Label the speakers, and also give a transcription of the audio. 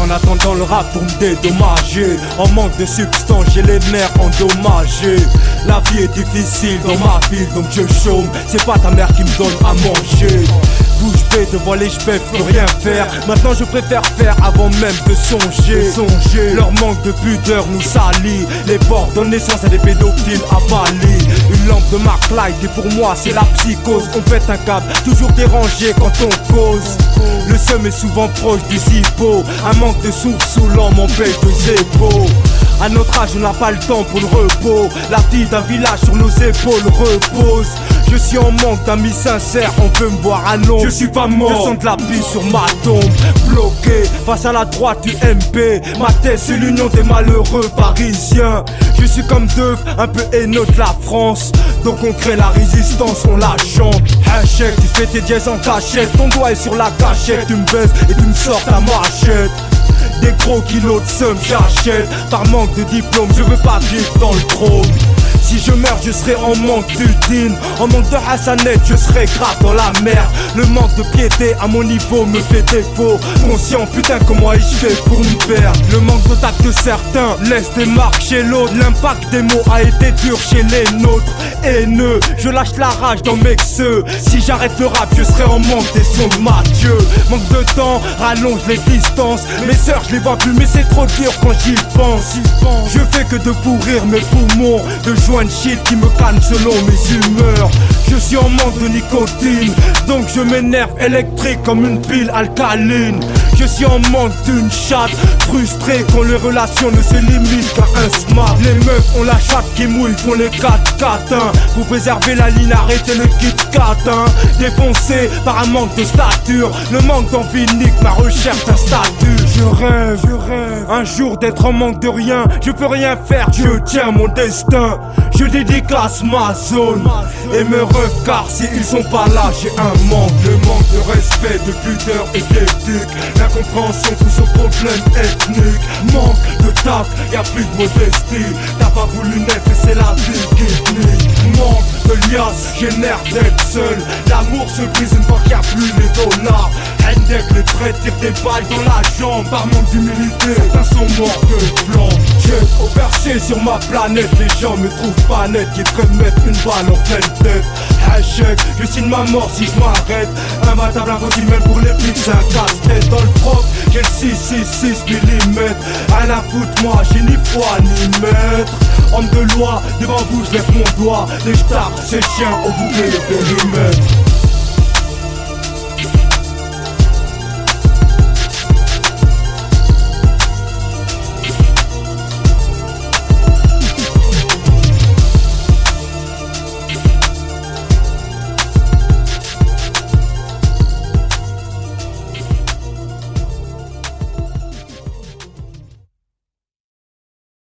Speaker 1: En attendant le rap pour me dédommager. En manque de substance, j'ai les nerfs endommagés. La vie est difficile dans ma ville, donc je chôme. C'est pas ta mère qui me donne à manger. Bouche bée devant les j'peux, peux rien faire. Maintenant je préfère faire avant même de songer. Leur manque de pudeur nous salit. Les porcs donnent naissance à des pédophiles à Bali. Une lampe de Mark Light et pour moi c'est la psychose. On pète un câble, toujours dérangé quand on cause. Le seum est souvent proche du zippo. Un manque de souffle saoulant m'empêche de zépo. À notre âge on n'a pas le temps pour le repos. La vie d'un village sur nos épaules repose. Je suis en manque d'amis sincères, on peut me voir à l'ombre. Je suis pas mort, je sens de la pisse sur ma tombe. Bloqué face à la droite du MP. Ma tête c'est l'union des malheureux parisiens. Je suis comme Deuf, un peu haineux de la France. Donc on crée la résistance, on la chante. Hachek, tu fais tes dièses en cachette. Ton doigt est sur la cachette, tu me baises et tu me sors ta machette. Des gros kilos de seum j'achète. Par manque de diplôme, je veux pas vivre dans le trône. Si je meurs, je serai en manque d'Udine. En manque de Hassanet, je serai grave dans la merde. Le manque de piété à mon niveau me fait défaut. Conscient, putain, comment ai-je fait pour me perdre? Le manque de tact de certains laisse des marques chez l'autre. L'impact des mots a été dur chez les nôtres. Haineux, je lâche la rage dans mes xeux. Si j'arrête le rap, je serai en manque des sons de Mathieu. Manque de temps, rallonge les distances. Mes sœurs, je les vois plus, mais c'est trop dur quand j'y pense. Je fais que de pourrir mes poumons, de joindre shit qui me calme selon mes humeurs. Je suis en manque de nicotine, donc je m'énerve électrique comme une pile alcaline. Je suis en manque d'une chatte, frustré quand les relations ne se limitent qu'à un smart. Les meufs ont la chatte qui mouille, font les 4 catins. Pour préserver la ligne, arrêtez le kit catin. Défoncé par un manque de stature, le manque d'envie nique ma recherche d'un statut. Je rêve un jour d'être en manque de rien. Je peux rien faire, je tiens mon destin. Je dédicace ma zone et mes refs, car si ils sont pas là, j'ai un manque. Le manque de respect, de pudeur et d'éthique. L'incompréhension pousse au problème ethnique. Manque de tact, y'a plus de modestie. T'as pas voulu naître et c'est la vie qui te nique. Manque de liasse, génère d'être seul. L'amour se brise une fois qu'il y a plus les dollars. Hendek, les traits tirent des balles dans la jambe. Par manque d'humilité, certains sont morts de blanc. J'ai au perché sur ma planète, les gens me trouvent pas net. Qui devraient me mettre une balle en pleine tête. Hachek, je signe ma mort si je m'arrête. Imbattable, invincible même pour les pics, c'est un casse-tête. Dans le propre, j'ai le 666 mm. Rien à foutre, moi j'ai ni foi ni maître. Homme de loi, devant vous je lève mon doigt. Les stars, ces chiens au bout de périmètre.